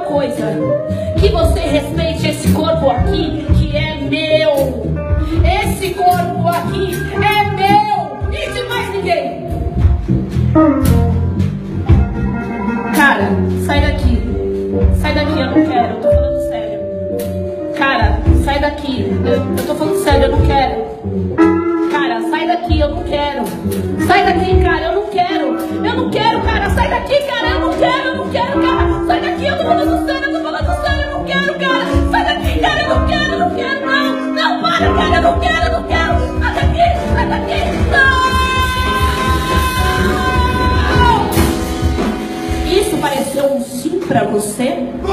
coisa, que você respeite esse corpo aqui, que é meu. Esse corpo aqui é meu e de mais ninguém. Cara, sai daqui. Sai daqui, eu não quero, eu tô falando sério. Cara, sai daqui. Eu tô falando sério, eu não quero. Cara, sai daqui, eu não quero. Sai daqui, cara, eu não quero. Eu não quero, cara, sai daqui, cara, eu não quero, cara. Sai daqui, eu tô falando sério, eu não quero, cara. Sai daqui, cara, eu não quero, não, para, cara, eu não quero. Sai daqui, não! Isso pareceu um sim pra você?